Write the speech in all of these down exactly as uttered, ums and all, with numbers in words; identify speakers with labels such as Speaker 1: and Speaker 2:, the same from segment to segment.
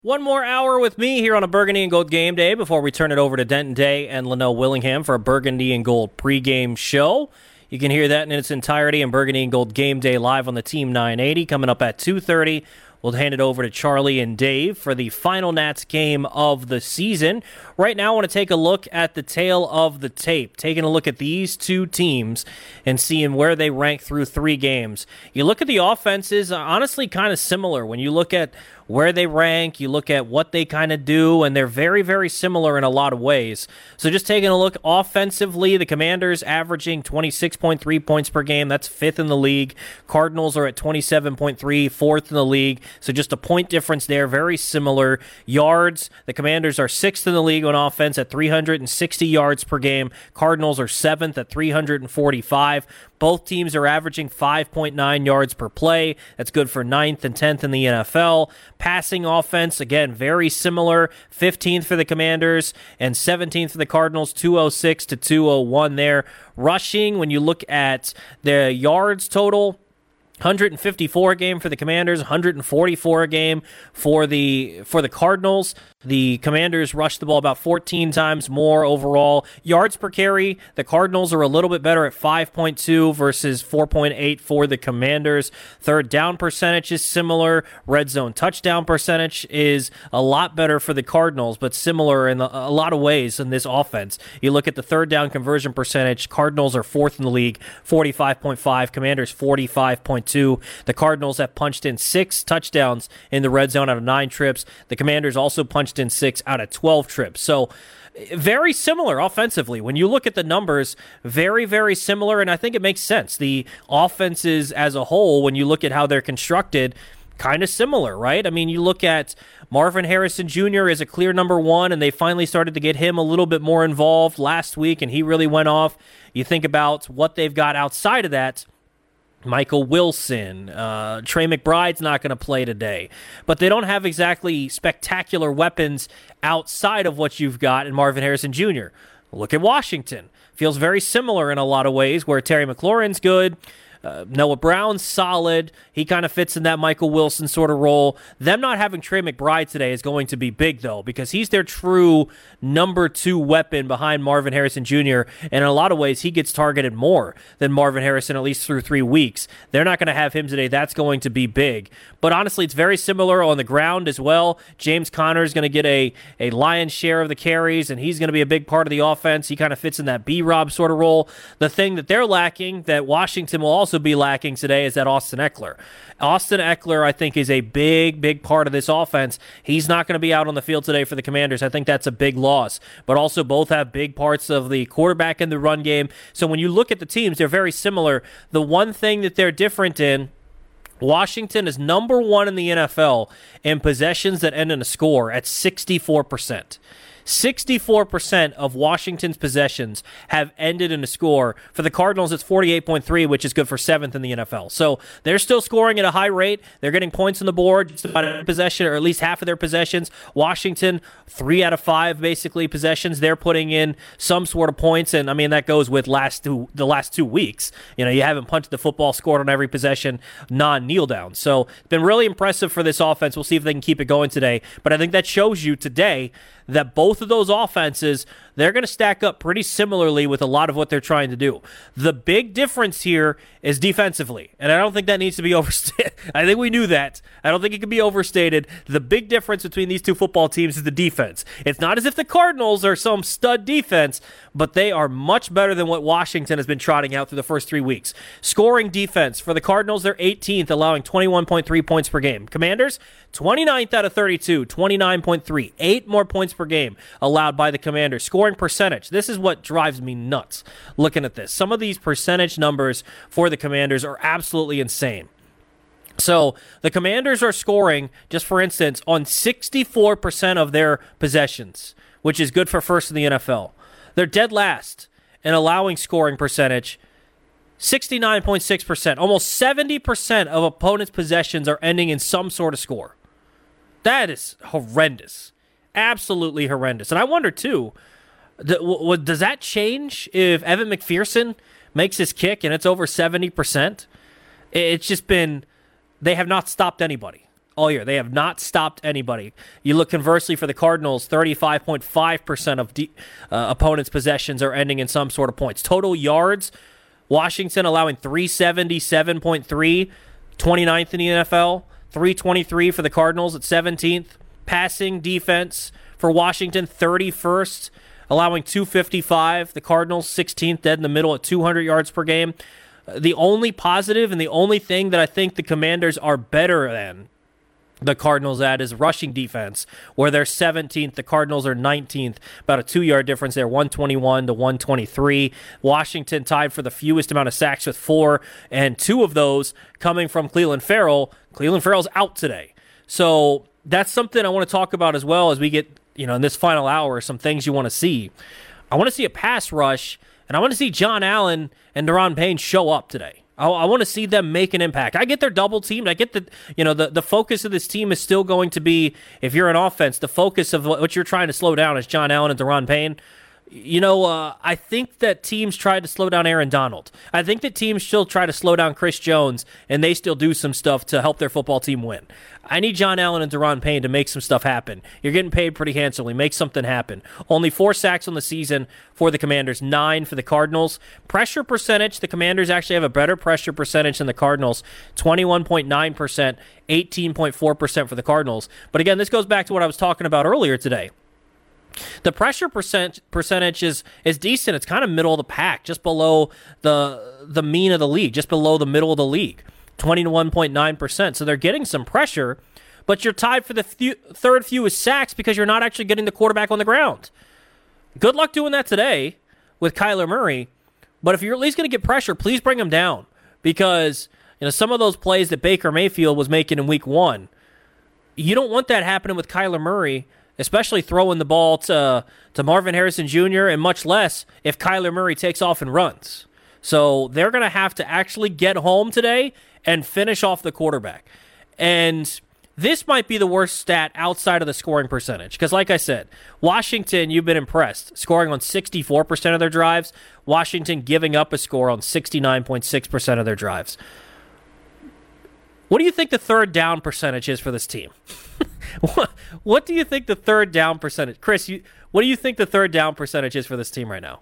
Speaker 1: One more hour with me here on a Burgundy and Gold game day before we turn it over to Denton Day and Leno Willingham for a Burgundy and Gold pregame show. You can hear that in its entirety in Burgundy and Gold game day live on the Team nine eighty coming up at two thirty. We'll hand it over to Charlie and Dave for the final Nats game of the season. Right now, I want to take a look at the tail of the tape, taking a look at these two teams and seeing where they rank through three games. You look at the offenses, honestly kind of similar. When you look at where they rank, you look at what they kind of do, and they're very, very similar in a lot of ways. So just taking a look offensively, the Commanders averaging twenty-six point three points per game. That's fifth in the league. Cardinals are at twenty-seven point three, fourth in the league. So just a point difference there, very similar. Yards, the Commanders are sixth in the league on offense at three hundred sixty yards per game. Cardinals are seventh at three hundred forty-five. Both teams are averaging five point nine yards per play. That's good for ninth and tenth in the N F L. Passing offense, again, very similar. fifteenth for the Commanders and seventeenth for the Cardinals, two oh six to two oh one there. Rushing, when you look at the yards total, one hundred fifty-four a game for the Commanders, one hundred forty-four a game for the for the Cardinals. The Commanders rushed the ball about fourteen times more overall. Yards per carry, the Cardinals are a little bit better at five point two versus four point eight for the Commanders. Third down percentage is similar. Red zone touchdown percentage is a lot better for the Cardinals, but similar in a lot of ways in this offense. You look at the third down conversion percentage, Cardinals are fourth in the league, forty-five point five. Commanders, forty-five point two. The Cardinals have punched in six touchdowns in the red zone out of nine trips. The Commanders also punched in six out of twelve trips. So very similar offensively. When you look at the numbers, very, very similar, and I think it makes sense. The offenses as a whole, when you look at how they're constructed, kind of similar, right? I mean, you look at Marvin Harrison Junior is a clear number one, and they finally started to get him a little bit more involved last week, and he really went off. You think about what they've got outside of that, Michael Wilson, uh, Trey McBride's not going to play today. But they don't have exactly spectacular weapons outside of what you've got in Marvin Harrison Junior Look at Washington. Feels very similar in a lot of ways, where Terry McLaurin's good. Uh, Noah Brown's solid. He kind of fits in that Michael Wilson sort of role. Them not having Trey McBride today is going to be big, though, because he's their true number two weapon behind Marvin Harrison Junior And in a lot of ways, he gets targeted more than Marvin Harrison, at least through three weeks. They're not going to have him today. That's going to be big. But honestly, it's very similar on the ground as well. James Conner is going to get a, a lion's share of the carries, and he's going to be a big part of the offense. He kind of fits in that B-Rob sort of role. The thing that they're lacking, that Washington will also be lacking today, is that Austin Ekeler. Austin Ekeler, I think, is a big, big part of this offense. He's not going to be out on the field today for the Commanders. I think that's a big loss. But also both have big parts of the quarterback and the run game. So when you look at the teams, they're very similar. The one thing that they're different in, Washington is number one in the N F L in possessions that end in a score at sixty-four percent. sixty-four percent of Washington's possessions have ended in a score. For the Cardinals, it's forty-eight point three, which is good for seventh in the N F L. So they're still scoring at a high rate. They're getting points on the board, just about a possession, or at least half of their possessions. Washington, three out of five, basically, possessions. They're putting in some sort of points, and I mean, that goes with last two, the last two weeks. You know, you haven't punted the football, scored on every possession, non-kneel down. So it's been really impressive for this offense. We'll see if they can keep it going today. But I think that shows you today that both of those offenses, they're going to stack up pretty similarly with a lot of what they're trying to do. The big difference here is defensively, and I don't think that needs to be overstated. I think we knew that. I don't think it can be overstated. The big difference between these two football teams is the defense. It's not as if the Cardinals are some stud defense, but they are much better than what Washington has been trotting out through the first three weeks. Scoring defense, for the Cardinals, they're eighteenth, allowing twenty-one point three points per game. Commanders, twenty-ninth out of thirty-two, twenty-nine point three. Eight more points per game allowed by the Commanders. Scoring percentage, this is what drives me nuts looking at this. Some of these percentage numbers for the Commanders are absolutely insane. So the Commanders are scoring, just for instance, on sixty-four percent of their possessions, which is good for first in the N F L. They're dead last in allowing scoring percentage, sixty-nine point six percent. Almost seventy percent of opponents' possessions are ending in some sort of score. That is horrendous. Absolutely horrendous. And I wonder, too, does that change if Evan McPherson makes his kick and it's over seventy percent? It's just been, they have not stopped anybody. all year. They have not stopped anybody. You look conversely for the Cardinals, thirty-five point five percent of de- uh, opponents' possessions are ending in some sort of points. Total yards, Washington allowing three seventy-seven point three, twenty-ninth in the N F L, three twenty-three for the Cardinals at seventeenth. Passing defense for Washington, thirty-first, allowing two fifty-five. The Cardinals, sixteenth, dead in the middle at two hundred yards per game. The only positive and the only thing that I think the Commanders are better than the Cardinals at is rushing defense, where they're seventeenth, the Cardinals are nineteenth, about a two-yard difference there, one twenty-one to one twenty-three. Washington tied for the fewest amount of sacks with four, and two of those coming from Clelin Ferrell. Clelin Ferrell's out today. So that's something I want to talk about as well as we get, you know, in this final hour, some things you want to see. I want to see a pass rush, and I want to see John Allen and Daron Payne show up today. I, I want to see them make an impact. I get they're double teamed. I get that, you know, the, the focus of this team is still going to be, if you're an offense, the focus of what you're trying to slow down is John Allen and Daron Payne. You know, uh, I think that teams tried to slow down Aaron Donald. I think that teams still try to slow down Chris Jones, and they still do some stuff to help their football team win. I need John Allen and Daron Payne to make some stuff happen. You're getting paid pretty handsomely. Make something happen. Only four sacks on the season for the Commanders, nine for the Cardinals. Pressure percentage, the Commanders actually have a better pressure percentage than the Cardinals, twenty-one point nine percent, eighteen point four percent for the Cardinals. But again, this goes back to what I was talking about earlier today. The pressure percent percentage is is decent. It's kind of middle of the pack, just below the the mean of the league, just below the middle of the league, twenty-one point nine percent. So they're getting some pressure, but you're tied for the few, third fewest sacks because you're not actually getting the quarterback on the ground. Good luck doing that today with Kyler Murray, but if you're at least going to get pressure, please bring him down, because you know some of those plays that Baker Mayfield was making in week one, you don't want that happening with Kyler Murray, especially throwing the ball to to Marvin Harrison Junior, and much less if Kyler Murray takes off and runs. So they're going to have to actually get home today and finish off the quarterback. And this might be the worst stat outside of the scoring percentage, because like I said, Washington, you've been impressed, scoring on sixty-four percent of their drives. Washington giving up a score on sixty-nine point six percent of their drives. What do you think the third down percentage is for this team? what, what do you think the third down percentage, Chris? You, what do you think the third down percentage is for this team right now?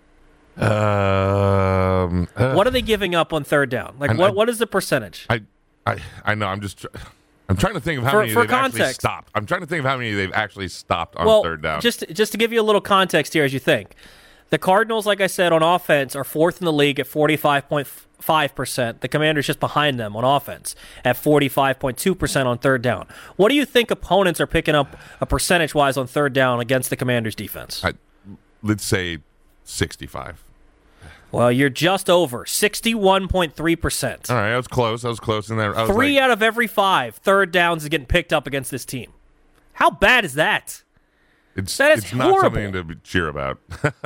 Speaker 2: Um, uh,
Speaker 1: what are they giving up on third down? Like,
Speaker 2: and
Speaker 1: what
Speaker 2: I-
Speaker 1: what is the percentage?
Speaker 2: I, I, I know. I'm just. I'm trying to think of how
Speaker 1: For-
Speaker 2: many
Speaker 1: for
Speaker 2: they've actually
Speaker 1: context.
Speaker 2: stopped. I'm trying to think of how many they've actually stopped on
Speaker 1: well,
Speaker 2: third down.
Speaker 1: just just to give you a little context here, as you think, the Cardinals, like I said, on offense are fourth in the league at forty-five point five percent. The Commanders just behind them on offense at forty-five point two percent on third down. What do you think opponents are picking up a percentage-wise on third down against the Commanders' defense?
Speaker 2: I, let's say sixty-five.
Speaker 1: Well, you're just over sixty-one point three percent.
Speaker 2: All right, I was close. I was close in there. I was
Speaker 1: Three
Speaker 2: like,
Speaker 1: out of every five third downs is getting picked up against this team. How bad is that?
Speaker 2: It's,
Speaker 1: that is
Speaker 2: it's not
Speaker 1: horrible.
Speaker 2: something to be- cheer about.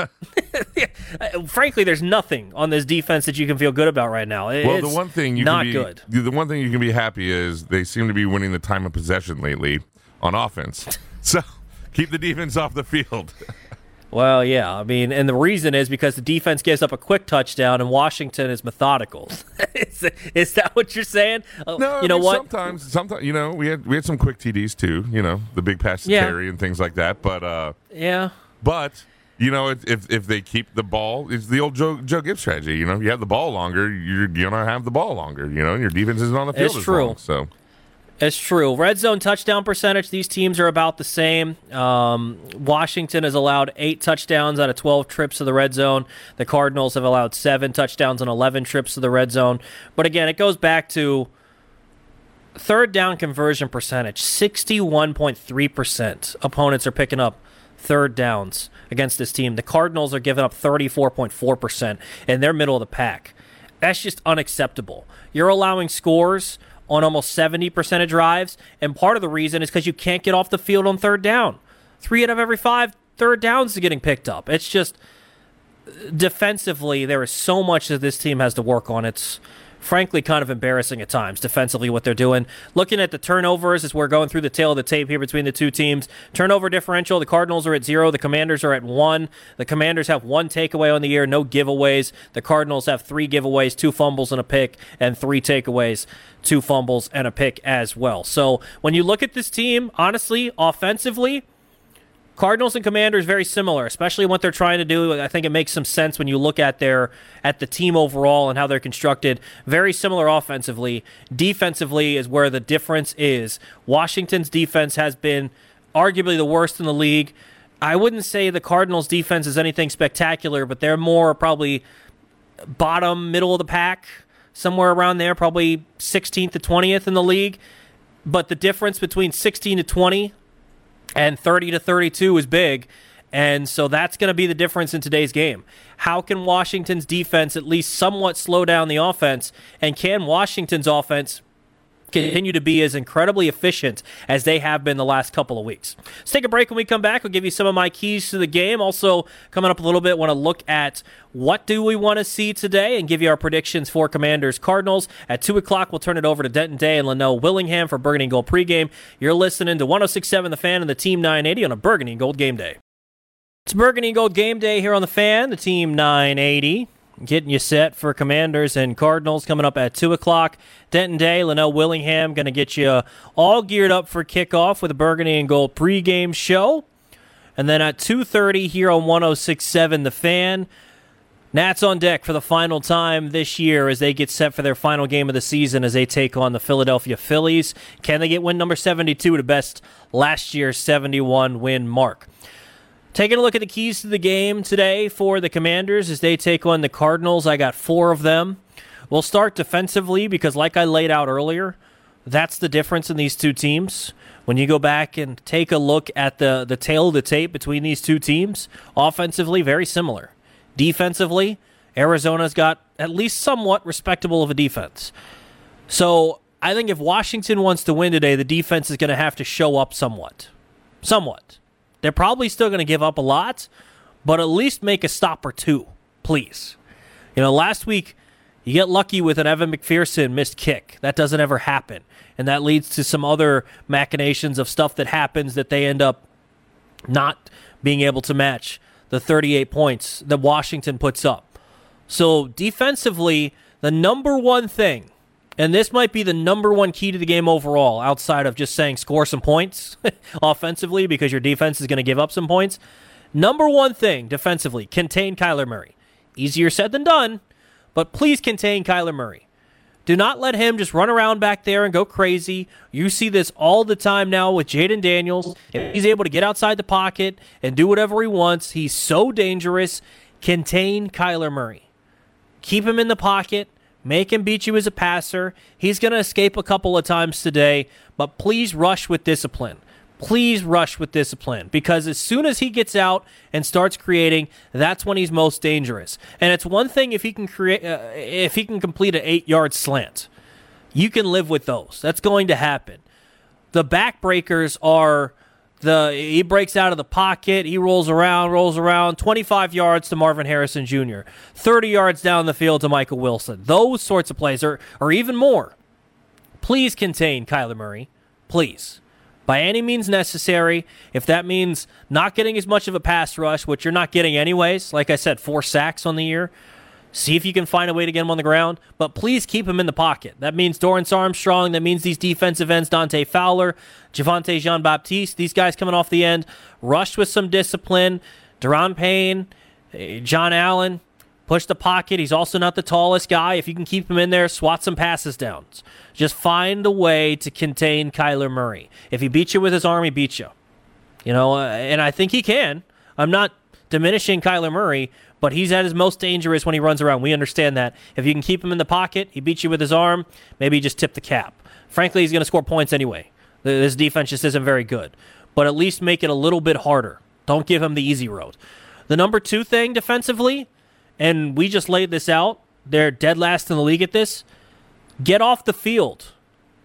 Speaker 1: Uh, Frankly, there's nothing on this defense that you can feel good about right now. It-
Speaker 2: Well,
Speaker 1: it's
Speaker 2: the one thing you
Speaker 1: not
Speaker 2: can be,
Speaker 1: good.
Speaker 2: The one thing you can be happy is they seem to be winning the time of possession lately on offense. So keep the defense off the field.
Speaker 1: Well, yeah, I mean, and the reason is because the defense gives up a quick touchdown, and Washington is methodical. is, is that what you're saying? Uh,
Speaker 2: No,
Speaker 1: you know
Speaker 2: I mean,
Speaker 1: what?
Speaker 2: Sometimes, sometimes you know, we had we had some quick T Ds too. You know, the big pass to
Speaker 1: Yeah.
Speaker 2: Terry and things like that. But uh,
Speaker 1: Yeah,
Speaker 2: but you know, if if, if they keep the ball, it's the old Joe Joe Gibbs strategy. You know, you have the ball longer, you're gonna have the ball longer. You know, and your defense isn't on the field
Speaker 1: It's
Speaker 2: as
Speaker 1: true.
Speaker 2: long. So
Speaker 1: it's true. Red zone touchdown percentage, these teams are about the same. Um, Washington has allowed eight touchdowns out of twelve trips to the red zone. The Cardinals have allowed seven touchdowns on eleven trips to the red zone. But again, it goes back to third down conversion percentage, sixty-one point three percent. Opponents are picking up third downs against this team. The Cardinals are giving up thirty-four point four percent, and they're middle of the pack. That's just unacceptable. You're allowing scores on almost seventy percent of drives, and part of the reason is because you can't get off the field on third down. Three out of every five third downs is getting picked up. It's just, defensively, there is so much that this team has to work on. It's frankly kind of embarrassing at times defensively what they're doing. Looking at the turnovers as we're going through the tail of the tape here between the two teams. Turnover differential, the Cardinals are at zero. The Commanders are at one. The Commanders have one takeaway on the year, no giveaways. The Cardinals have three giveaways, two fumbles and a pick, and three takeaways, two fumbles and a pick as well. So when you look at this team, honestly, offensively, Cardinals and Commanders very similar, especially what they're trying to do. I think it makes some sense when you look at their at the team overall and how they're constructed. Very similar offensively. Defensively is where the difference is. Washington's defense has been arguably the worst in the league. I wouldn't say the Cardinals' defense is anything spectacular, but they're more probably bottom, middle of the pack, somewhere around there, probably sixteenth to twentieth in the league. But the difference between sixteen to twenty and thirty to thirty-two is big, and so that's going to be the difference in today's game. How can Washington's defense at least somewhat slow down the offense, and can Washington's offense continue to be as incredibly efficient as they have been the last couple of weeks? Let's take a break. When we come back, I'll give you some of my keys to the game. Also, coming up a little bit, want to look at what do we want to see today and give you our predictions for Commanders Cardinals. At two o'clock, we'll turn it over to Denton Day and Leno Willingham for Burgundy and Gold pregame. You're listening to one oh six point seven The Fan and the Team nine eighty on a Burgundy and Gold game day. It's Burgundy and Gold game day here on the Fan, the Team nine eighty. Getting you set for Commanders and Cardinals coming up at two o'clock. Denton Day, Leno Willingham going to get you all geared up for kickoff with a Burgundy and Gold pregame show. And then at two thirty here on one oh six point seven The Fan, Nats on deck for the final time this year as they get set for their final game of the season as they take on the Philadelphia Phillies. Can they get win number seventy-two to best last year's seventy-one win mark? Taking a look at the keys to the game today for the Commanders as they take on the Cardinals. I got four of them. We'll start defensively because, like I laid out earlier, that's the difference in these two teams. When you go back and take a look at the, the tail of the tape between these two teams, offensively, very similar. Defensively, Arizona's got at least somewhat respectable of a defense. So I think if Washington wants to win today, the defense is going to have to show up somewhat. Somewhat. They're probably still going to give up a lot, but at least make a stop or two, please. You know, last week, you get lucky with an Evan McPherson missed kick. That doesn't ever happen. And that leads to some other machinations of stuff that happens that they end up not being able to match the thirty-eight points that Washington puts up. So defensively, the number one thing, and this might be the number one key to the game overall, outside of just saying score some points offensively because your defense is going to give up some points. Number one thing defensively, contain Kyler Murray. Easier said than done, but please contain Kyler Murray. Do not let him just run around back there and go crazy. You see this all the time now with Jaden Daniels. If he's able to get outside the pocket and do whatever he wants, he's so dangerous. Contain Kyler Murray. Keep him in the pocket. Make him beat you as a passer. He's going to escape a couple of times today, but please rush with discipline. Please rush with discipline because as soon as he gets out and starts creating, that's when he's most dangerous. And it's one thing if he can create, uh, if he can complete an eight-yard slant. You can live with those. That's going to happen. The backbreakers are the he breaks out of the pocket, he rolls around, rolls around, twenty-five yards to Marvin Harrison Junior, thirty yards down the field to Michael Wilson. Those sorts of plays, or, or even more. Please contain Kyler Murray. Please. By any means necessary. If that means not getting as much of a pass rush, which you're not getting anyways, like I said, four sacks on the year, see if you can find a way to get him on the ground, but please keep him in the pocket. That means Dorrance Armstrong. That means these defensive ends, Dante Fowler, Javonte Jean-Baptiste, these guys coming off the end, rush with some discipline. Deron Payne, John Allen, push the pocket. He's also not the tallest guy. If you can keep him in there, swat some passes down. Just find a way to contain Kyler Murray. If he beats you with his arm, he beats you. You know, uh, and I think he can. I'm not diminishing Kyler Murray, but he's at his most dangerous when he runs around. We understand that. If you can keep him in the pocket, he beats you with his arm, maybe just tip the cap. Frankly, he's going to score points anyway. This defense just isn't very good. But at least make it a little bit harder. Don't give him the easy road. The number two thing defensively, and we just laid this out, they're dead last in the league at this, get off the field.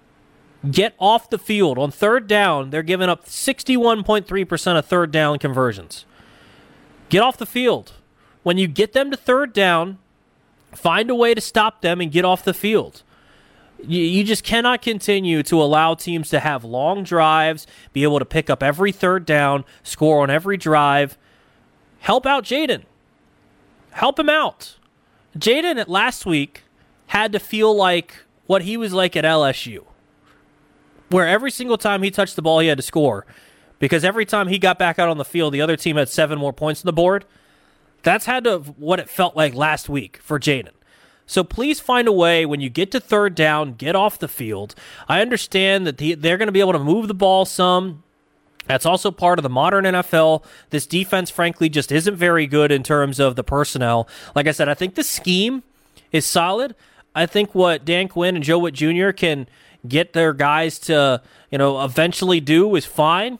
Speaker 1: Get off the field. On third down, they're giving up sixty-one point three percent of third down conversions. Get off the field. When you get them to third down, Find a way to stop them and get off the field. You, you just cannot continue to allow teams to have long drives, be able to pick up every third down, score on every drive. Help out Jayden. Help him out. Jayden at last week had to feel like what he was like at L S U, where every single time he touched the ball, he had to score, because every time he got back out on the field, the other team had seven more points on the board. That's had to what it felt like last week for Jayden. So please find a way when you get to third down, get off the field. I understand that the, they're going to be able to move the ball some. That's also part of the modern N F L. This defense, frankly, just isn't very good in terms of the personnel. Like I said, I think the scheme is solid. I think what Dan Quinn and Joe Witt Junior can get their guys to, you know, eventually do is fine.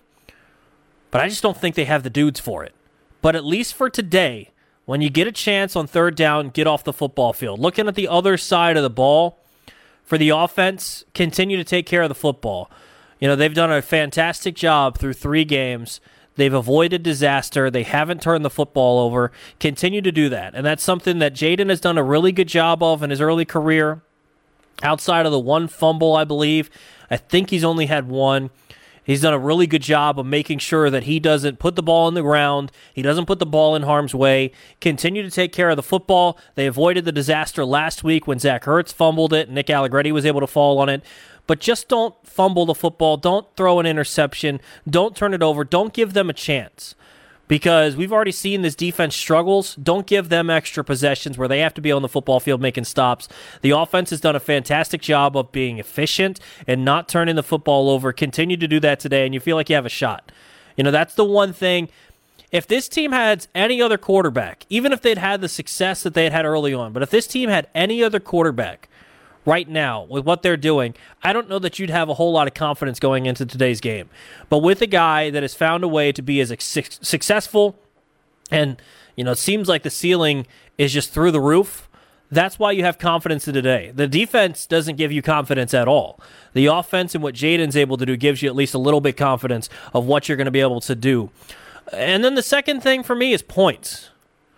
Speaker 1: But I just don't think they have the dudes for it. But at least for today, when you get a chance on third down, get off the football field. Looking at the other side of the ball, for the offense, continue to take care of the football. You know, they've done a fantastic job through three games. They've avoided disaster. They haven't turned the football over. Continue to do that. And that's something that Jayden has done a really good job of in his early career. Outside of the one fumble, I believe. I think he's only had one. He's done a really good job of making sure that he doesn't put the ball on the ground. He doesn't put the ball in harm's way. Continue to take care of the football. They avoided the disaster last week when Zach Ertz fumbled it and Nick Allegretti was able to fall on it. But just don't fumble the football. Don't throw an interception. Don't turn it over. Don't give them a chance. Because we've already seen this defense struggles. Don't give them extra possessions where they have to be on the football field making stops. The offense has done a fantastic job of being efficient and not turning the football over. Continue to do that today, and you feel like you have a shot. You know, that's the one thing. If this team had any other quarterback, even if they'd had the success that they had had early on, but if this team had any other quarterback right now with what they're doing, I don't know that you'd have a whole lot of confidence going into today's game. But with a guy that has found a way to be as successful, and, you know, it seems like the ceiling is just through the roof, that's why you have confidence in today. The defense doesn't give you confidence at all. The offense and what Jayden's able to do gives you at least a little bit confidence of what you're going to be able to do. And then the second thing for me is points.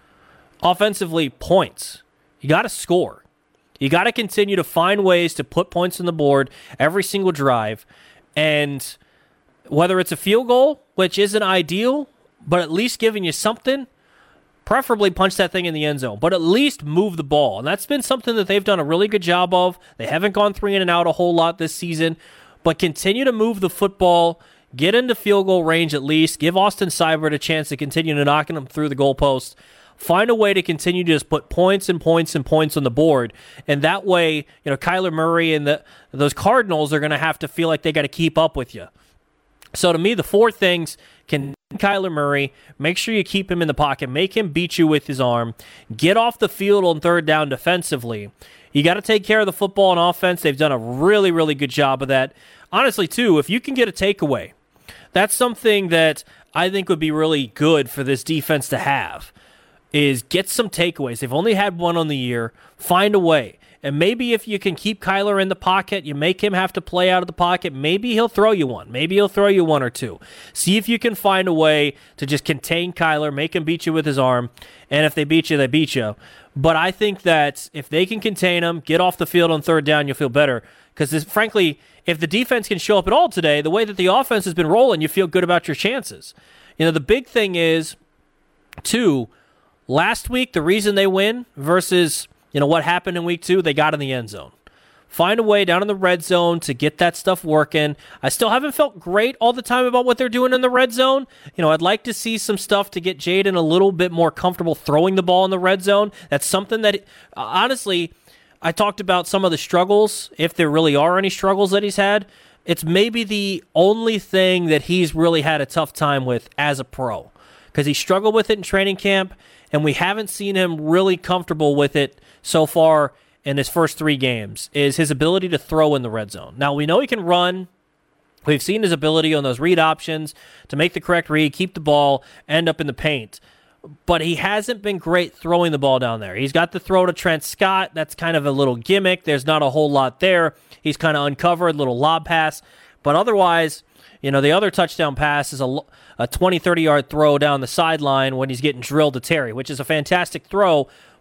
Speaker 1: Offensively, points. You got to score. You got to continue to find ways to put points on the board every single drive. And whether it's a field goal, which isn't ideal, but at least giving you something, preferably punch that thing in the end zone, but at least move the ball. And that's been something that they've done a really good job of. They haven't gone three in and out a whole lot this season, but continue to move the football, get into field goal range at least, give Austin Seibert a chance to continue to knocking them through the goalpost. Find a way to continue to just put points and points and points on the board. And that way, you know, Kyler Murray and the those Cardinals are going to have to feel like they got to keep up with you. So to me, the four things: can Kyler Murray, make sure you keep him in the pocket, make him beat you with his arm, get off the field on third down defensively. You got to take care of the football on offense. They've done a really, really good job of that. Honestly, too, if you can get a takeaway, that's something that I think would be really good for this defense to have. Is get some takeaways. They've only had one on the year. Find a way. And maybe if you can keep Kyler in the pocket, you make him have to play out of the pocket, maybe he'll throw you one. Maybe he'll throw you one or two. See if you can find a way to just contain Kyler, make him beat you with his arm, and if they beat you, they beat you. But I think that if they can contain him, get off the field on third down, you'll feel better. Because frankly, if the defense can show up at all today, the way that the offense has been rolling, you feel good about your chances. You know, the big thing is, too, last week, the reason they win versus, you know, what happened in week two, they got in the end zone. Find a way down in the red zone to get that stuff working. I still haven't felt great all the time about what they're doing in the red zone. You know, I'd like to see some stuff to get Jayden a little bit more comfortable throwing the ball in the red zone. That's something that, honestly, I talked about some of the struggles, if there really are any struggles that he's had. It's maybe the only thing that he's really had a tough time with as a pro, because he struggled with it in training camp, and we haven't seen him really comfortable with it so far in his first three games, is his ability to throw in the red zone. Now, we know he can run. We've seen his ability on those read options to make the correct read, keep the ball, end up in the paint. But he hasn't been great throwing the ball down there. He's got the throw to Trent Scott. That's kind of a little gimmick. There's not a whole lot there. He's kind of uncovered, little lob pass. But otherwise, you know, the other touchdown pass is a, a twenty, thirty-yard throw down the sideline when he's getting drilled to Terry, which is a fantastic throw.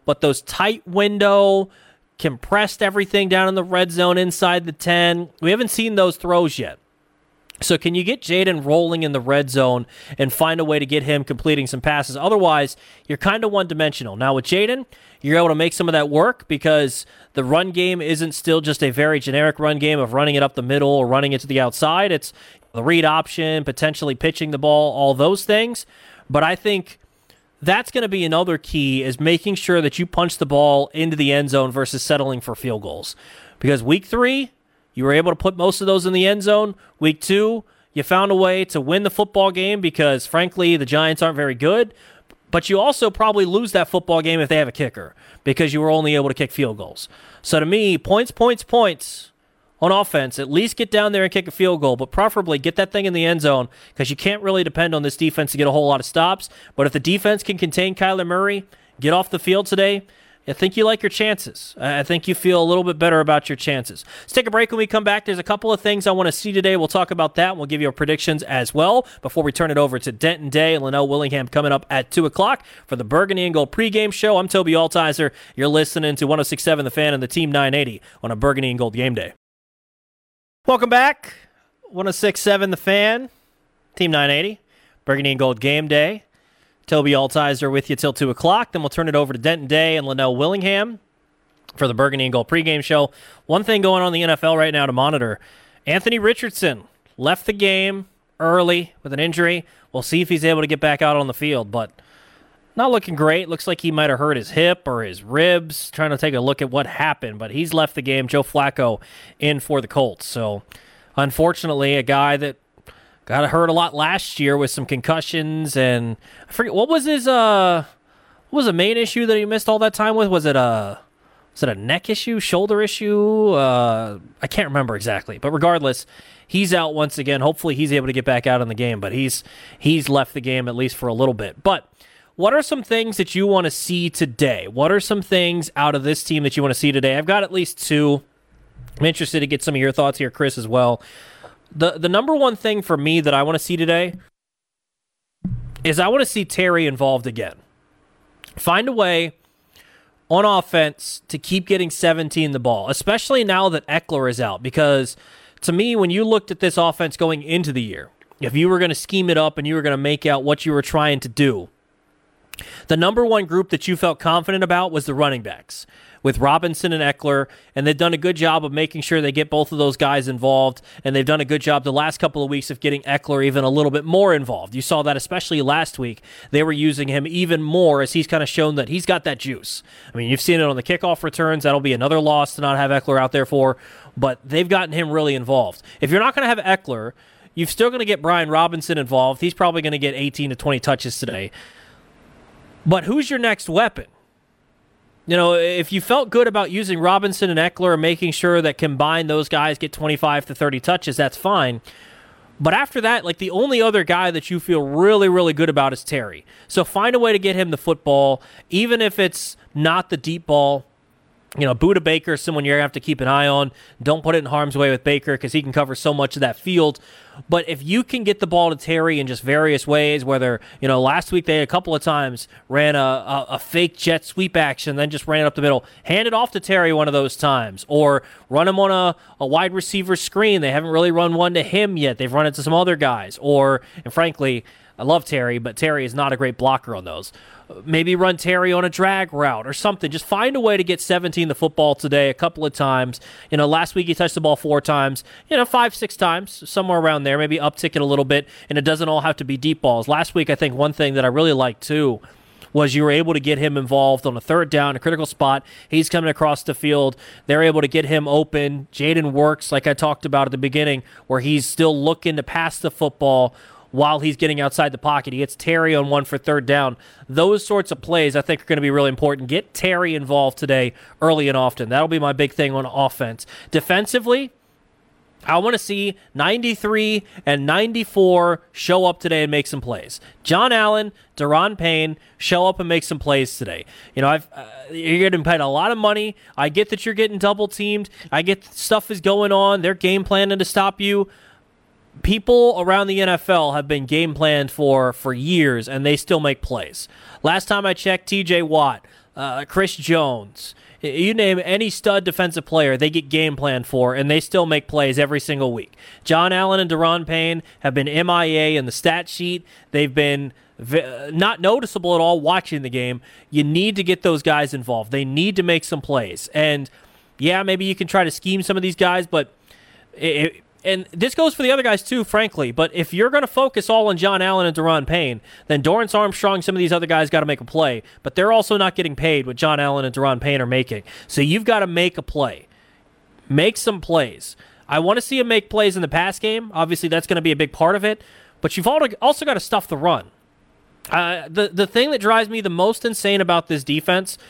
Speaker 1: but those tight window, compressed everything down in the red zone inside the ten, we haven't seen those throws yet. So can you get Jayden rolling in the red zone and find a way to get him completing some passes? Otherwise, you're kind of one-dimensional. Now with Jayden, you're able to make some of that work because the run game isn't still just a very generic run game of running it up the middle or running it to the outside. It's the read option, potentially pitching the ball, all those things. But I think that's going to be another key, is making sure that you punch the ball into the end zone versus settling for field goals. Because week three, you were able to put most of those in the end zone. Week two, you found a way to win the football game because, frankly, the Giants aren't very good. But you also probably lose that football game if they have a kicker because you were only able to kick field goals. So to me, points, points, points on offense. At least get down there and kick a field goal, but preferably get that thing in the end zone because you can't really depend on this defense to get a whole lot of stops. But if the defense can contain Kyler Murray, get off the field today, I think you like your chances. I think you feel a little bit better about your chances. Let's take a break. When we come back, there's a couple of things I want to see today. We'll talk about that, and we'll give you our predictions as well before we turn it over to Denton Day and Linnell Willingham coming up at two o'clock for the Burgundy and Gold pregame show. I'm Toby Altizer. You're listening to one oh six point seven The Fan and the Team nine eighty on a Burgundy and Gold game day. Welcome back. one oh six point seven The Fan, Team nine eighty, Burgundy and Gold game day. Toby Altizer with you till two o'clock. Then we'll turn it over to Denton Day and Linnell Willingham for the Burgundy and Gold pregame show. One thing going on in the N F L right now to monitor, Anthony Richardson left the game early with an injury. We'll see if he's able to get back out on the field, but not looking great. Looks like he might have hurt his hip or his ribs. Trying to take a look at what happened, but he's left the game. Joe Flacco in for the Colts. So, unfortunately, a guy that got hurt a lot last year with some concussions, and I forget what was his uh what was the main issue that he missed all that time with? Was it a was it a neck issue, shoulder issue? Uh, I can't remember exactly, but regardless, he's out once again. Hopefully, he's able to get back out in the game, but he's he's left the game at least for a little bit. But what are some things that you want to see today? What are some things out of this team that you want to see today? I've got at least two. I'm interested to get some of your thoughts here, Chris, as well. The the number one thing for me that I want to see today is I want to see Terry involved again. Find a way on offense to keep getting seventeen the ball, especially now that Eckler is out. Because to me, when you looked at this offense going into the year, if you were going to scheme it up and you were going to make out what you were trying to do, the number one group that you felt confident about was the running backs with Robinson and Eckler, and they've done a good job of making sure they get both of those guys involved, and they've done a good job the last couple of weeks of getting Eckler even a little bit more involved. You saw that especially last week. They were using him even more as he's kind of shown that he's got that juice. I mean, you've seen it on the kickoff returns. That'll be another loss to not have Eckler out there for, but they've gotten him really involved. If you're not going to have Eckler, you're still going to get Brian Robinson involved. He's probably going to get eighteen to twenty touches today. But who's your next weapon? You know, if you felt good about using Robinson and Eckler and making sure that combined those guys get twenty-five to thirty touches, that's fine. But after that, like the only other guy that you feel really, really good about is Terry. So find a way to get him the football, even if it's not the deep ball. You know, Budda Baker is someone you're going to have to keep an eye on. Don't put it in harm's way with Baker because he can cover so much of that field. But if you can get the ball to Terry in just various ways, whether, you know, last week they a couple of times ran a, a, a fake jet sweep action, then just ran it up the middle, hand it off to Terry one of those times, or run him on a, a wide receiver screen. They haven't really run one to him yet. They've run it to some other guys. Or, and frankly, I love Terry, but Terry is not a great blocker on those. Maybe run Terry on a drag route or something. Just find a way to get seventeen the football today a couple of times. You know, last week he touched the ball four times, you know, five, six times, somewhere around there. Maybe uptick it a little bit, and it doesn't all have to be deep balls. Last week, I think one thing that I really liked too was you were able to get him involved on a third down, a critical spot. He's coming across the field. They're able to get him open. Jayden works, like I talked about at the beginning, where he's still looking to pass the football while he's getting outside the pocket. He gets Terry on one for third down. Those sorts of plays I think are going to be really important. Get Terry involved today early and often. That'll be my big thing on offense. Defensively, I want to see ninety-three and ninety-four show up today and make some plays. John Allen, Daron Payne, show up and make some plays today. You know, I've uh, you're getting paid a lot of money. I get that you're getting double teamed. I get stuff is going on. They're game planning to stop you. People around the N F L have been game planned for for years, and they still make plays. Last time I checked, T J Watt, uh, Chris Jones. You name any stud defensive player, they get game planned for, and they still make plays every single week. John Allen and Daron Payne have been M I A in the stat sheet. They've been v- not noticeable at all watching the game. You need to get those guys involved. They need to make some plays. And, yeah, maybe you can try to scheme some of these guys, but it, and this goes for the other guys too, frankly, but if you're going to focus all on John Allen and Daron Payne, then Dorrance Armstrong, some of these other guys got to make a play, but they're also not getting paid what John Allen and Daron Payne are making. So you've got to make a play. Make some plays. I want to see him make plays in the pass game. Obviously, that's going to be a big part of it, but you've also got to stuff the run. Uh, the, the thing that drives me the most insane about this defense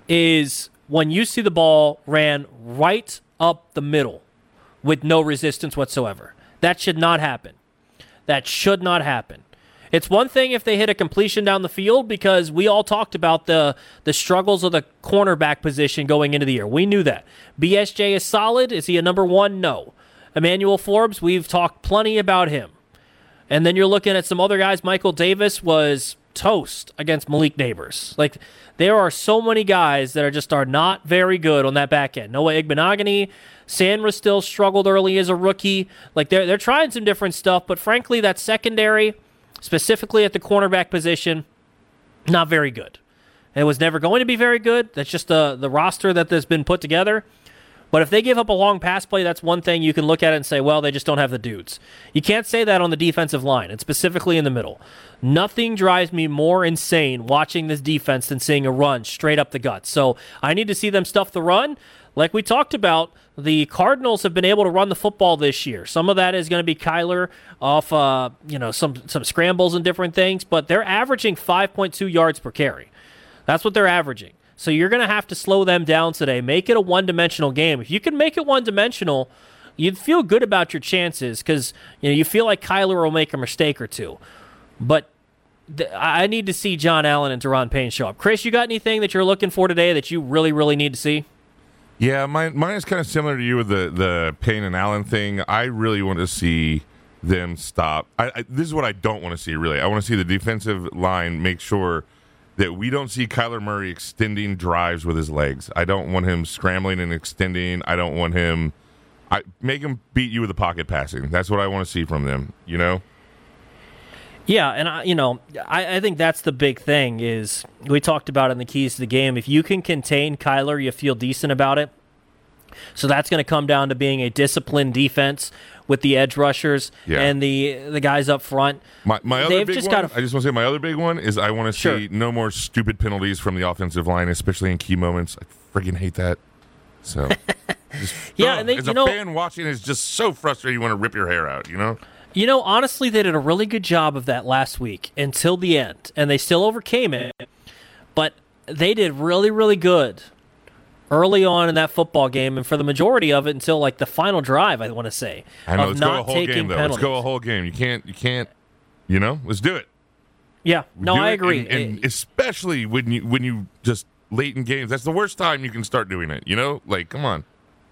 Speaker 1: is when you see the ball ran right up the middle with no resistance whatsoever. That should not happen. That should not happen. It's one thing if they hit a completion down the field, because we all talked about the, the struggles of the cornerback position going into the year. We knew that. B S J is solid. Is he a number one? No. Emmanuel Forbes, we've talked plenty about him. And then you're looking at some other guys. Michael Davis was toast against Malik Neighbors. Like, there are so many guys that are just are not very good on that back end. Noah Igbenogany, Sandra still struggled early as a rookie. Like, they're they're trying some different stuff, but frankly, that secondary, specifically at the cornerback position, not very good. It was never going to be very good. That's just the the roster that has been put together. But if they give up a long pass play, that's one thing you can look at it and say, well, they just don't have the dudes. You can't say that on the defensive line, and specifically in the middle. Nothing drives me more insane watching this defense than seeing a run straight up the guts. So I need to see them stuff the run. Like we talked about, the Cardinals have been able to run the football this year. Some of that is going to be Kyler off uh, you know, some, some scrambles and different things, but they're averaging five point two yards per carry. That's what they're averaging. So you're going to have to slow them down today. Make it a one-dimensional game. If you can make it one-dimensional, you'd feel good about your chances because you know you feel like Kyler will make a mistake or two. But th- I need to see John Allen and Daron Payne show up. Chris, you got anything that you're looking for today that you really, really need to see?
Speaker 2: Yeah, mine, mine is kind of similar to you with the, the Payne and Allen thing. I really want to see them stop. I, I, this is what I don't want to see, really. I want to see the defensive line make sure that we don't see Kyler Murray extending drives with his legs. I don't want him scrambling and extending. I don't want him I make him beat you with the pocket passing. That's what I want to see from them, you know?
Speaker 1: Yeah, and I, you know, I, I think that's the big thing is we talked about in the keys to the game. If you can contain Kyler, you feel decent about it. So that's going to come down to being a disciplined defense with the edge rushers yeah. and the the guys up front.
Speaker 2: My, my other They've big just one, gotta, I just want to say my other big one is I want to
Speaker 1: sure.
Speaker 2: see no more stupid penalties from the offensive line, especially in key moments. I freaking hate that. So, just,
Speaker 1: yeah,
Speaker 2: oh,
Speaker 1: and they,
Speaker 2: as
Speaker 1: you
Speaker 2: a
Speaker 1: know,
Speaker 2: fan watching is just so frustrating. You want to rip your hair out, you know?
Speaker 1: You know, honestly, they did a really good job of that last week until the end, and they still overcame it. But they did really, really good early on in that football game, and for the majority of it until like the final drive, I want to say.
Speaker 2: I know.
Speaker 1: Of
Speaker 2: Let's
Speaker 1: not
Speaker 2: go a whole
Speaker 1: taking
Speaker 2: game, though.
Speaker 1: penalties.
Speaker 2: Let's go a whole game. You can't. You can't. You know. Let's do it.
Speaker 1: Yeah. No,
Speaker 2: do
Speaker 1: I
Speaker 2: it,
Speaker 1: agree.
Speaker 2: And, and especially when you when you just late in games, that's the worst time you can start doing it. You know, like come on.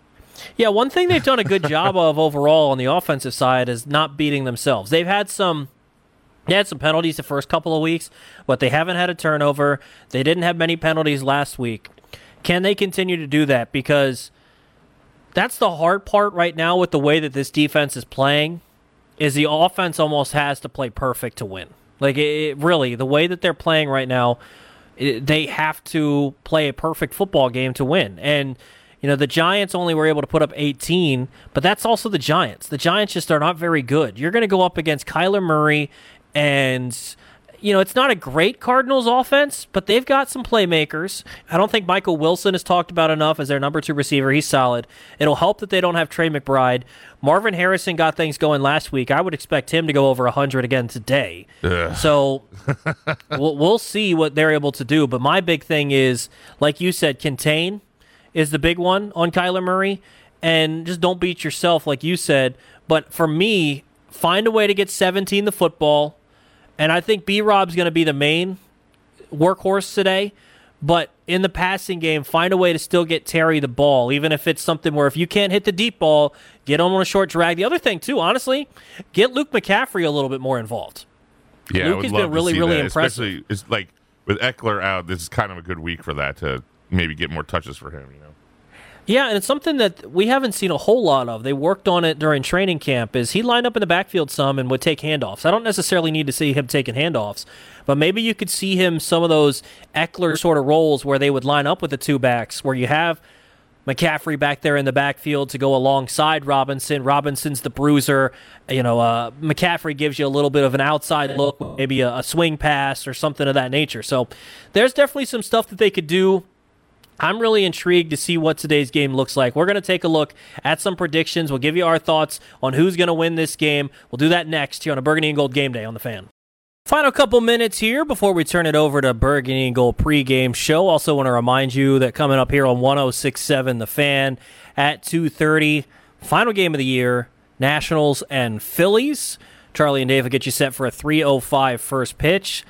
Speaker 1: Yeah, one thing they've done a good job of overall on the offensive side is not beating themselves. They've had some they had some penalties the first couple of weeks, but they haven't had a turnover. They didn't have many penalties last week. Can they continue to do that? Because that's the hard part right now with the way that this defense is playing is the offense almost has to play perfect to win. Like, it, it really, the way that they're playing right now, it, they have to play a perfect football game to win. And you know, the Giants only were able to put up eighteen, but that's also the Giants. The Giants just are not very good. You're going to go up against Kyler Murray, and, you know, it's not a great Cardinals offense, but they've got some playmakers. I don't think Michael Wilson is talked about enough as their number two receiver. He's solid. It'll help that they don't have Trey McBride. Marvin Harrison got things going last week. I would expect him to go over one hundred again today. Ugh. So we'll, we'll see what they're able to do. But my big thing is, like you said, contain is the big one on Kyler Murray, and just don't beat yourself like you said. But for me, find a way to get seventeen the football, and I think B-Rob's going to be the main workhorse today. But in the passing game, find a way to still get Terry the ball, even if it's something where if you can't hit the deep ball, get him on a short drag. The other thing, too, honestly, get Luke McCaffrey a little bit more involved.
Speaker 2: Yeah,
Speaker 1: Luke has been really, really
Speaker 2: that,
Speaker 1: impressive.
Speaker 2: Especially, it's like with Eckler out, this is kind of a good week for that to maybe get more touches for him, you know.
Speaker 1: Yeah, and it's something that we haven't seen a whole lot of. They worked on it during training camp. Is he lined up in the backfield some and would take handoffs? I don't necessarily need to see him taking handoffs, but maybe you could see him some of those Eckler sort of roles where they would line up with the two backs, where you have McCaffrey back there in the backfield to go alongside Robinson. Robinson's the bruiser. You know, uh, McCaffrey gives you a little bit of an outside look, maybe a, a swing pass or something of that nature. So there's definitely some stuff that they could do. I'm really intrigued to see what today's game looks like. We're going to take a look at some predictions. We'll give you our thoughts on who's going to win this game. We'll do that next here on a Burgundy and Gold Game Day on The Fan. Final couple minutes here before we turn it over to Burgundy and Gold pregame show. Also want to remind you that coming up here on one oh six point seven The Fan at two thirty, final game of the year, Nationals and Phillies. Charlie and Dave will get you set for a three oh five first pitch.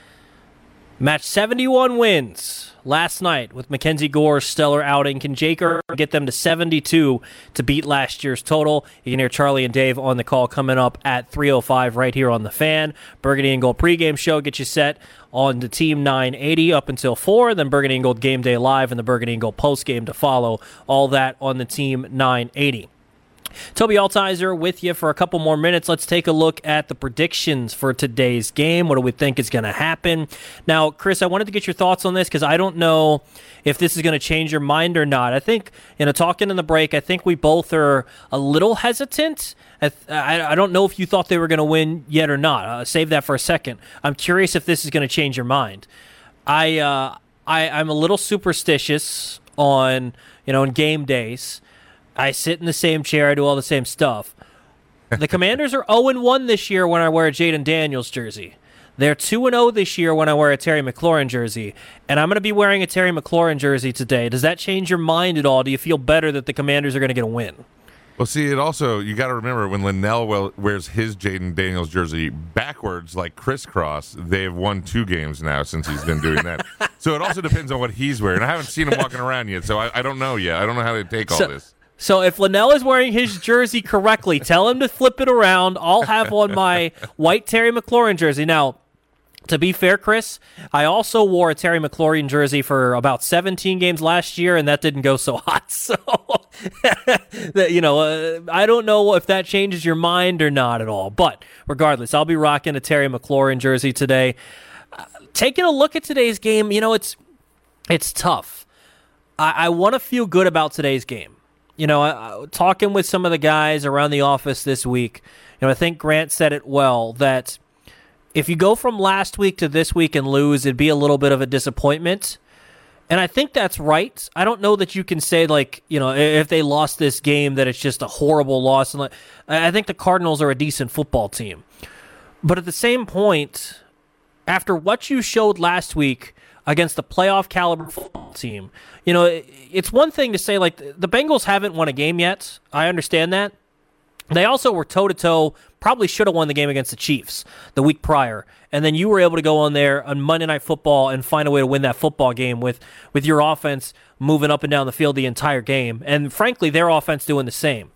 Speaker 1: Match seventy-one wins last night with Mackenzie Gore's stellar outing. Can Jake Irvin get them to seventy-two to beat last year's total? You can hear Charlie and Dave on the call coming up at three oh five right here on The Fan. Burgundy and Gold pregame show. Get you set on the Team nine eighty up until four. Then Burgundy and Gold Game Day Live and the Burgundy and Gold postgame to follow. All that on the Team nine eighty. Toby Altizer with you for a couple more minutes. Let's take a look at the predictions for today's game. What do we think is going to happen? Now, Chris, I wanted to get your thoughts on this because I don't know if this is going to change your mind or not. I think, you know, talking in the break, I think we both are a little hesitant. I, I, I don't know if you thought they were going to win yet or not. Uh, save that for a second. I'm curious if this is going to change your mind. I, uh, I, I'm a little superstitious on, you know, in game days. I sit in the same chair. I do all the same stuff. The Commanders are oh and one this year when I wear a Jaden Daniels jersey. They're two and oh this year when I wear a Terry McLaurin jersey. And I'm going to be wearing a Terry McLaurin jersey today. Does that change your mind at all? Do you feel better that the Commanders are going to get a win?
Speaker 2: Well, see, it also, you got to remember, when Linnell wears his Jaden Daniels jersey backwards, like crisscross, they've won two games now since he's been doing that. So it also depends on what he's wearing. I haven't seen him walking around yet, so I, I don't know yet. I don't know how to take all
Speaker 1: so,
Speaker 2: this.
Speaker 1: So if Linnell is wearing his jersey correctly, tell him to flip it around. I'll have on my white Terry McLaurin jersey. Now, to be fair, Chris, I also wore a Terry McLaurin jersey for about seventeen games last year, and that didn't go so hot. So, that, you know, uh, I don't know if that changes your mind or not at all. But regardless, I'll be rocking a Terry McLaurin jersey today. Uh, taking a look at today's game, you know, it's it's tough. I, I want to feel good about today's game. You know, uh, talking with some of the guys around the office this week, you know, I think Grant said it well, that if you go from last week to this week and lose, it'd be a little bit of a disappointment. And I think that's right. I don't know that you can say, like, you know, if they lost this game, that it's just a horrible loss. I think the Cardinals are a decent football team. But at the same point, after what you showed last week against the playoff caliber football team, you know, it's one thing to say, like, the Bengals haven't won a game yet. I understand that. They also were toe-to-toe, probably should have won the game against the Chiefs the week prior. And then you were able to go on there on Monday Night Football and find a way to win that football game with, with your offense moving up and down the field the entire game. And frankly, their offense doing the same.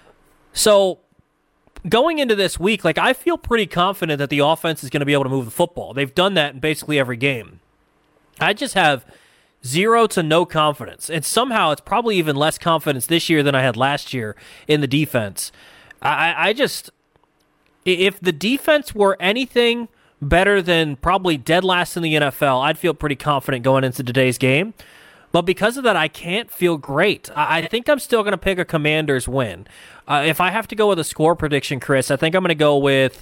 Speaker 1: So going into this week, like, I feel pretty confident that the offense is going to be able to move the football. They've done that in basically every game. I just have zero to no confidence. And somehow it's probably even less confidence this year than I had last year in the defense. I, I just, if the defense were anything better than probably dead last in the N F L, I'd feel pretty confident going into today's game. But because of that, I can't feel great. I, I think I'm still going to pick a Commanders win. Uh, if I have to go with a score prediction, Chris, I think I'm going to go with,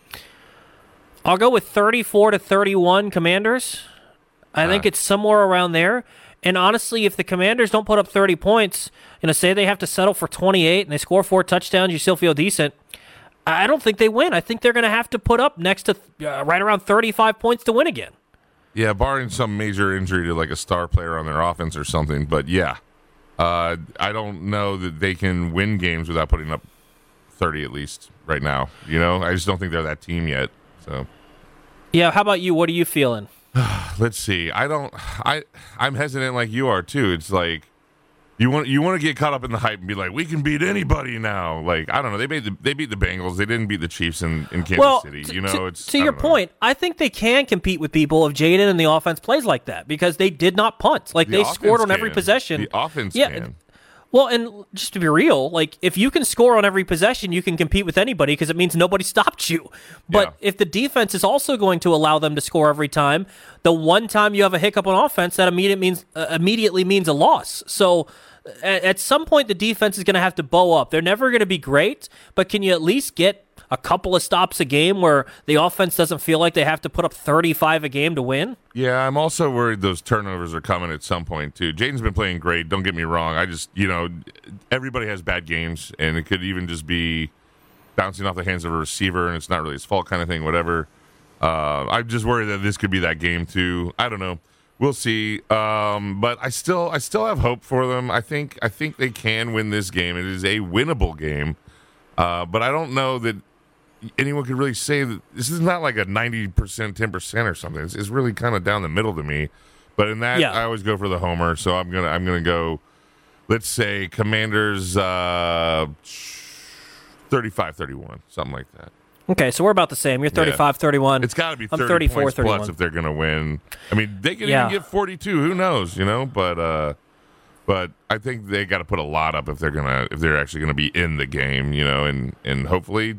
Speaker 1: I'll go with thirty-four to thirty-one Commanders. I think it's somewhere around there. And honestly, if the Commanders don't put up thirty points, you know, say they have to settle for twenty-eight and they score four touchdowns, you still feel decent. I don't think they win. I think they're going to have to put up next to uh, right around thirty-five points to win again.
Speaker 2: Yeah, barring some major injury to like a star player on their offense or something. But yeah, uh, I don't know that they can win games without putting up thirty at least right now. You know, I just don't think they're that team yet. So,
Speaker 1: yeah. How about you? What are you feeling?
Speaker 2: Let's see. I don't. I I'm hesitant like you are too. It's like You want you want to get caught up in the hype and be like, we can beat anybody now. Like, I don't know. They made the they beat the Bengals. They didn't beat the Chiefs in, in Kansas
Speaker 1: well,
Speaker 2: City.
Speaker 1: To,
Speaker 2: you know,
Speaker 1: to,
Speaker 2: it's
Speaker 1: to
Speaker 2: I
Speaker 1: your
Speaker 2: don't know.
Speaker 1: point. I think they can compete with people if Jaden and the offense plays like that because they did not punt. Like
Speaker 2: The
Speaker 1: they
Speaker 2: offense
Speaker 1: scored on
Speaker 2: can.
Speaker 1: every possession.
Speaker 2: The offense
Speaker 1: yeah,
Speaker 2: can.
Speaker 1: Well, and just to be real, like if you can score on every possession, you can compete with anybody because it means nobody stopped you. But
Speaker 2: Yeah.
Speaker 1: if the defense is also going to allow them to score every time, the one time you have a hiccup on offense, that immediate means uh, immediately means a loss. So at, at some point, the defense is going to have to bow up. They're never going to be great, but can you at least get a couple of stops a game where the offense doesn't feel like they have to put up thirty-five a game to win?
Speaker 2: Yeah, I'm also worried those turnovers are coming at some point, too. Jaden's been playing great. Don't get me wrong. I just, you know, everybody has bad games, and it could even just be bouncing off the hands of a receiver, and it's not really his fault kind of thing, whatever. Uh, I'm just worried that this could be that game, too. I don't know. We'll see. Um, but I still I still have hope for them. I think I think they can win this game. It is a winnable game. Uh, but I don't know that anyone could really say that this is not like a ninety percent, ten percent or something. It's, it's really kind of down the middle to me. But in that,
Speaker 1: Yeah.
Speaker 2: I always go for the homer. So I'm gonna I'm gonna go. Let's say Commanders uh, thirty-five thirty-one, something like that.
Speaker 1: Okay, so we're about the same. You're thirty-five thirty-one.
Speaker 2: It's got to be
Speaker 1: I'm
Speaker 2: thirty
Speaker 1: thirty-four
Speaker 2: points
Speaker 1: thirty-one.
Speaker 2: plus if they're going to win. I mean, they could
Speaker 1: Yeah.
Speaker 2: even get forty-two. Who knows? You know, but uh, but I think they got to put a lot up if they're gonna if they're actually going to be in the game. You know, and and hopefully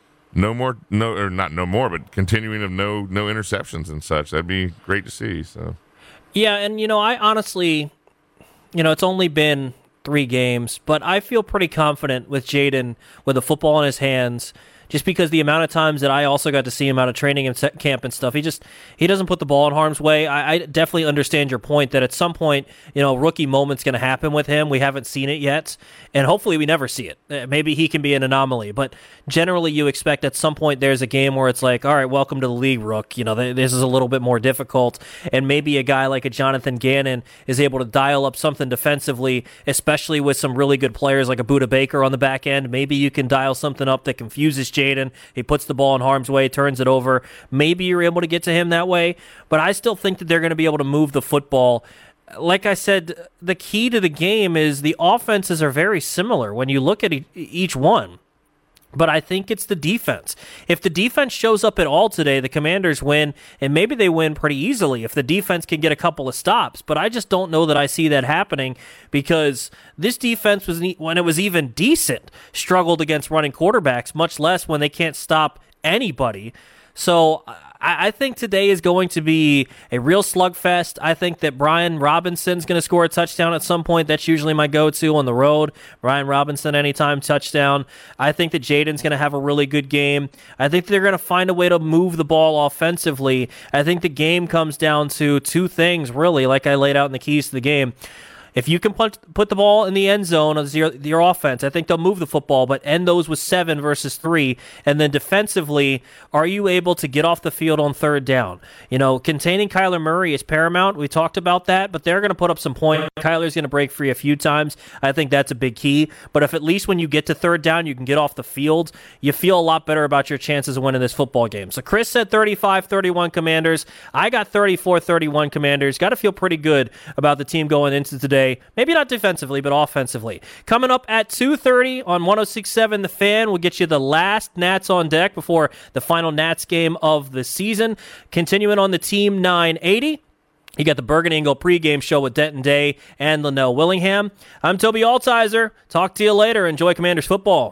Speaker 2: no more no or not no more, but continuing of no no interceptions and such. That'd be great to see. So
Speaker 1: Yeah, and you know, I honestly, you know, it's only been three games, but I feel pretty confident with Jaden with the football in his hands. Just because the amount of times that I also got to see him out of training and set camp and stuff, he just he doesn't put the ball in harm's way. I, I definitely understand your point that at some point, you know, rookie moment's going to happen with him. We haven't seen it yet, and hopefully we never see it. Uh, Maybe he can be an anomaly, but generally you expect at some point there's a game where it's like, all right, welcome to the league, Rook. You know, th- this is a little bit more difficult, and maybe a guy like a Jonathan Gannon is able to dial up something defensively, especially with some really good players like a Buda Baker on the back end. Maybe you can dial something up that confuses Jaden. He puts the ball in harm's way, turns it over. Maybe you're able to get to him that way, but I still think that they're going to be able to move the football. Like I said, the key to the game is the offenses are very similar when you look at e- each one. But I think it's the defense. If the defense shows up at all today, the Commanders win, and maybe they win pretty easily if the defense can get a couple of stops. But I just don't know that I see that happening because this defense, was when it was even decent, struggled against running quarterbacks, much less when they can't stop anybody. So I, I think today is going to be a real slugfest. I think that Brian Robinson's going to score a touchdown at some point. That's usually my go-to on the road. Brian Robinson, anytime touchdown. I think that Jaden's going to have a really good game. I think they're going to find a way to move the ball offensively. I think the game comes down to two things, really, like I laid out in the keys to the game. If you can put, put the ball in the end zone as your, your offense, I think they'll move the football, but end those with seven versus three. And then defensively, are you able to get off the field on third down? You know, containing Kyler Murray is paramount. We talked about that, but they're going to put up some points. Kyler's going to break free a few times. I think that's a big key. But if at least when you get to third down, you can get off the field, you feel a lot better about your chances of winning this football game. So Chris said thirty-five thirty-one Commanders. I got thirty-four thirty-one Commanders. Got to feel pretty good about the team going into today. Maybe not defensively, but offensively. Coming up at two thirty on one oh six point seven The Fan, we'll get you the last Nats on deck before the final Nats game of the season. Continuing on the Team nine eighty, you got the Burgundy and Gold pregame show with Denton Day and Linnell Willingham. I'm Toby Altizer. Talk to you later. Enjoy Commanders football.